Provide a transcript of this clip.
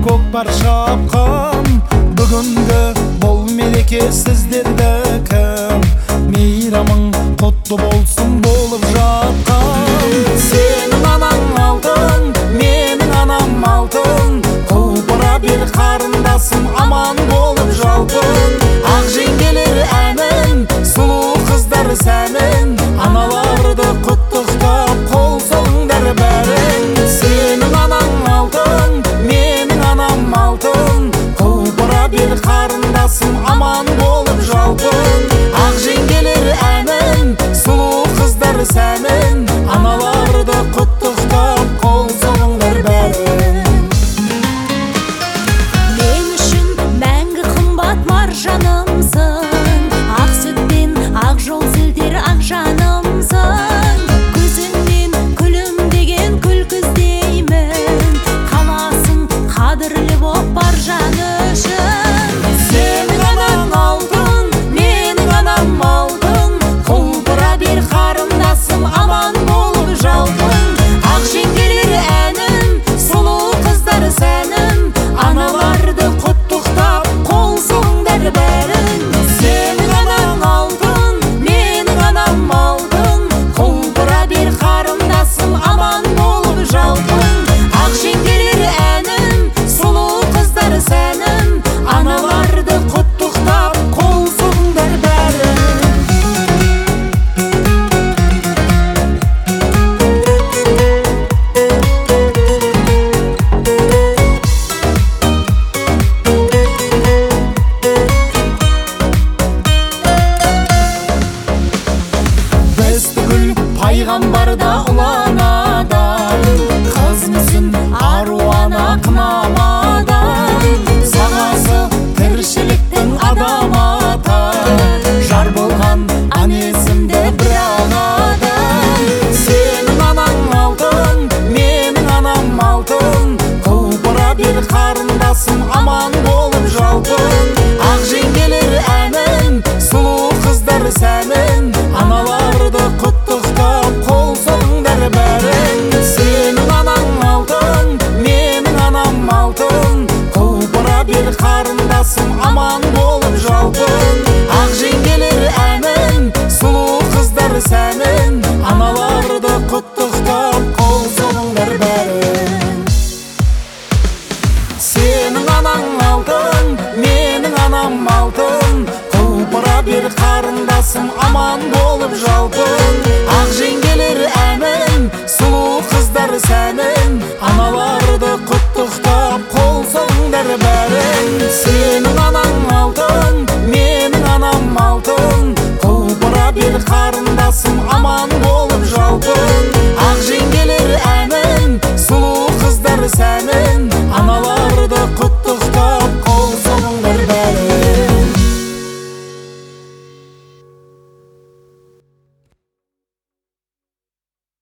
көкпар шапқан бүгінгі бұл мереке сіздердікі. Мейрамың құтты болсын болып жатқан. Сенің анаң алтын, менің анам алтын, құлпыра бер қарындасым, аман болып жалпын. Ақ жеңгелер әнін, сұлу қыздар сәнін, аналарды құттықтап қол соғыңдар бәрің. Сенің анаң алтын, менің анам алтын, құлпыра бер қарындасым, аман болып жалпын. Ақ жеңгелер әнін, сұлу қыздар сәнін, аналарды құттықтап қол соғыңдар бәрің. Мен үшін мәңгі қымбат маржанымсың, ақ сүтпен ақ жол сілтер ақ жанымсың. Көзіңнен күлімдеген күлкі іздеймін, қаласың қадірлі боп бар жан үшін. Сенің анаң алтын, менің анам алтын, құлпыра бер қарындасым, аман болып жалпын. Ақ жеңгелер әнін, сұлу қыздар сәнін, аналарды құттықтап қол соғыңдар бәрің. Сенің анаң алтын, менің анам алтын, құлпыра бер қарындасым, аман болып жалпын. Ақ жеңгелер әнін, сұлу қыздар сәнін, аналарды құттықтап қол соғыңдар бәрің. Біз түгіл пайғамбарда ұланадан, қыз мүсін аруана қынамадан. Сағасы тіршіліктің адам ата, жар болған анесімде бір анадан. Сенің анаң алтын, менің анам алтын, құлпыра бер қарындасым, аман болып жалпын. Ақ жеңгелер әнін, сұлу қыздар сәнін, аналарды құттықтап қол соғыңдар бәрің. Сенің анаң алтын, менің анам алтын, құлпыра бер қарындасым, аман болып жалпын. Ақ жеңгелер әнін, сұлу қыздар сәнін, аналарды құттықтап қол соғыңдар бәрің. Сенің анаң алтын, менің анам алтын, құлпыра бер қарындасым, аман болып жалпын. Ақ жеңгелер әнін, сұлу қыздар сәнін,